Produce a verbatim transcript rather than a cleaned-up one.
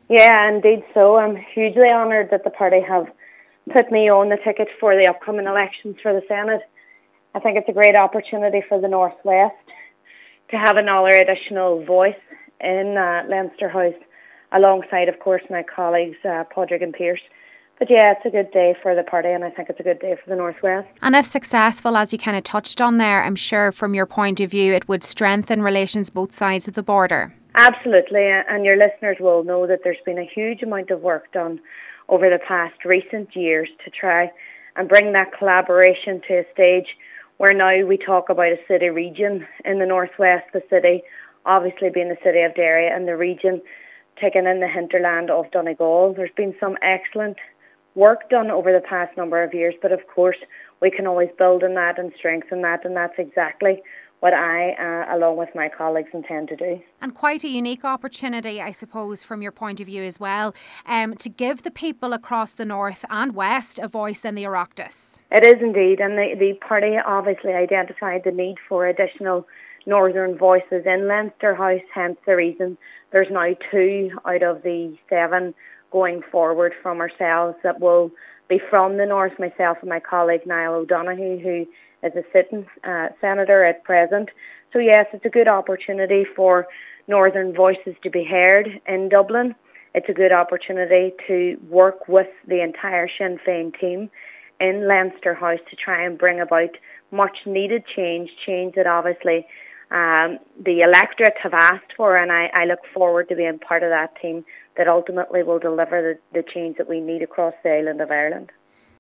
Yeah, indeed so. I'm hugely honoured that the party have put me on the ticket for the upcoming elections for the Senate. I think it's a great opportunity for the Northwest to have another additional voice in uh, Leinster House, alongside, of course, my colleagues, uh, Padraig and Pearse. But yeah, it's a good day for the party, and I think it's a good day for the Northwest. And if successful, as you kind of touched on there, I'm sure from your point of view, it would strengthen relations both sides of the border. Absolutely, and your listeners will know that there's been a huge amount of work done over the past recent years to try and bring that collaboration to a stage where now we talk about a city region in the Northwest, the city obviously being the city of Derry, and the region taking in the hinterland of Donegal. There's been some excellent work done over the past number of years, but of course we can always build on that and strengthen that, and that's exactly what I, uh, along with my colleagues, intend to do. And quite a unique opportunity, I suppose, from your point of view as well, um, to give the people across the north and west a voice in the Oireachtas. It is indeed, and the, the party obviously identified the need for additional northern voices in Leinster House, hence the reason there's now two out of the seven going forward from ourselves that will be from the north, myself and my colleague Niall O'Donoghue, who is a sitting uh, senator at present. So yes, it's a good opportunity for northern voices to be heard in Dublin. It's a good opportunity to work with the entire Sinn Féin team in Leinster House to try and bring about much needed change, change that obviously um, the electorate have asked for, and I, I look forward to being part of that team that ultimately will deliver the, the change that we need across the island of Ireland.